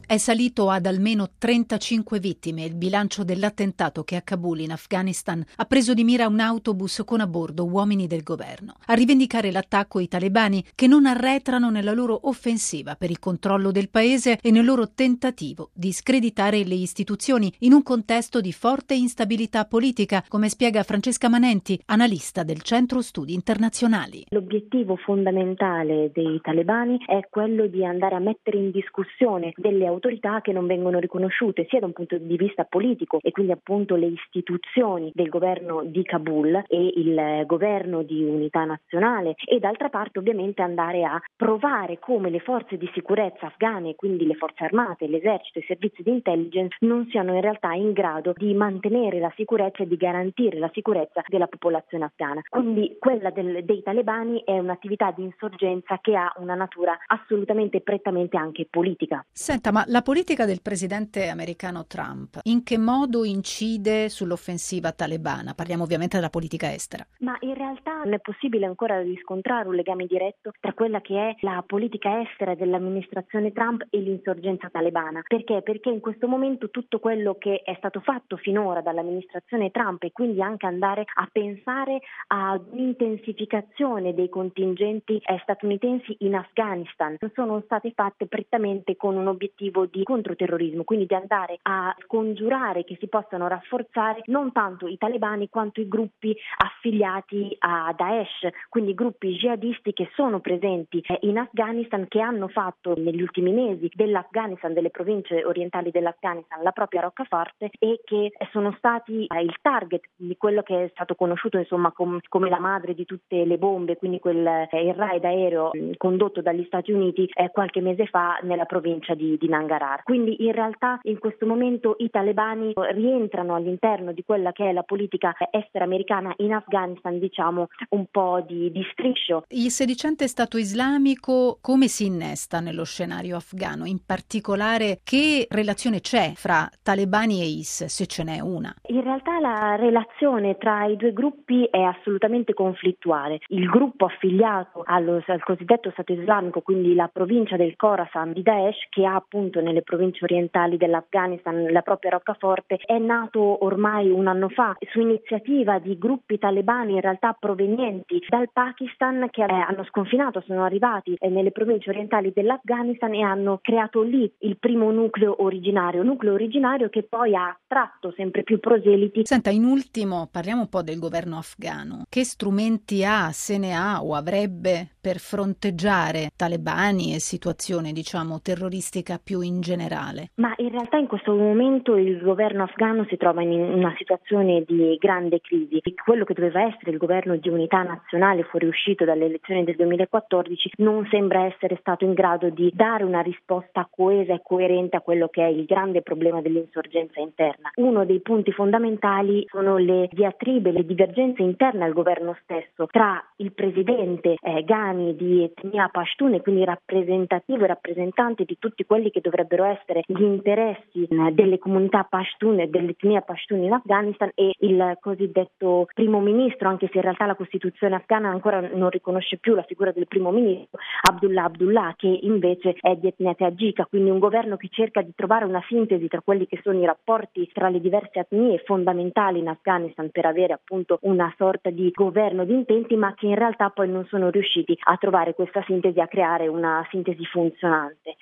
È salito ad almeno 35 vittime il bilancio dell'attentato che a Kabul, in Afghanistan, ha preso di mira un autobus con a bordo uomini del governo. A rivendicare l'attacco i talebani, che non arretrano nella loro offensiva per il controllo del paese e nel loro tentativo di screditare le istituzioni in un contesto di forte instabilità politica, come spiega Francesca Manenti, analista del Centro Studi Internazionali. L'obiettivo fondamentale dei talebani è quello di andare a mettere in discussione delle autorità che non vengono riconosciute sia da un punto di vista politico, e quindi appunto le istituzioni del governo di Kabul e il governo di unità nazionale, e d'altra parte ovviamente andare a provare come le forze di sicurezza afghane, quindi le forze armate, l'esercito, i servizi di intelligence, non siano in realtà in grado di mantenere la sicurezza e di garantire la sicurezza della popolazione afghana. Quindi quella dei talebani è un'attività di insorgenza che ha una natura assolutamente prettamente anche politica. Senta, ma la politica del presidente americano Trump in che modo incide sull'offensiva talebana? Parliamo ovviamente della politica estera. Ma in realtà non è possibile ancora riscontrare un legame diretto tra quella che è la politica estera dell'amministrazione Trump e l'insorgenza talebana. Perché? Perché in questo momento tutto quello che è stato fatto finora dall'amministrazione Trump, e quindi anche andare a pensare ad un'intensificazione dei contingenti statunitensi in Afghanistan, sono state fatte prettamente con un obiettivo di controterrorismo, quindi di andare a scongiurare che si possano rafforzare non tanto i talebani quanto i gruppi affiliati a Daesh, quindi gruppi jihadisti che sono presenti in Afghanistan, che hanno fatto negli ultimi mesi dell'Afghanistan, delle province orientali dell'Afghanistan, la propria roccaforte, e che sono stati il target di quello che è stato conosciuto insomma come la madre di tutte le bombe, quindi il raid aereo condotto dagli Stati Uniti qualche mese fa nella provincia di Nangarhar. Quindi in realtà in questo momento i talebani rientrano all'interno di quella che è la politica estera americana in Afghanistan, diciamo un po' di striscio. Il sedicente Stato islamico come si innesta nello scenario afghano? In particolare, che relazione c'è fra talebani e IS, se ce n'è una? In realtà la relazione tra i due gruppi è assolutamente conflittuale. Il gruppo affiliato al cosiddetto Stato islamico, quindi la provincia del Khorasan di Daesh, che ha appunto nelle province orientali dell'Afghanistan la propria roccaforte, è nato ormai un anno fa su iniziativa di gruppi talebani in realtà provenienti dal Pakistan, che hanno sconfinato, sono arrivati nelle province orientali dell'Afghanistan e hanno creato lì il primo nucleo originario che poi ha attratto sempre più proseliti. Senta, in ultimo parliamo un po' del governo afghano. Che strumenti ha, se ne ha o avrebbe per fronteggiare talebani e situazione, diciamo, terroristica più in generale? Ma in realtà in questo momento il governo afghano si trova in una situazione di grande crisi. Quello che doveva essere il governo di unità nazionale fuoriuscito dalle elezioni del 2014 non sembra essere stato in grado di dare una risposta coesa e coerente a quello che è il grande problema dell'insorgenza interna. Uno dei punti fondamentali sono le diatribe, le divergenze interne al governo stesso tra il presidente Ghani di etnia Pashtun, e quindi rappresentativo e rappresentante di tutti quelli che dovrebbero essere gli interessi delle comunità Pashtun e dell'etnia Pashtun in Afghanistan, e il cosiddetto primo ministro, anche se in realtà la Costituzione afghana ancora non riconosce più la figura del primo ministro, Abdullah, che invece è di etnia tagika, quindi un governo che cerca di trovare una sintesi tra quelli che sono i rapporti tra le diverse etnie fondamentali in Afghanistan per avere appunto una sorta di governo di intenti, ma che in realtà poi non sono riusciti a trovare questa sintesi, a creare una sintesi funzionante.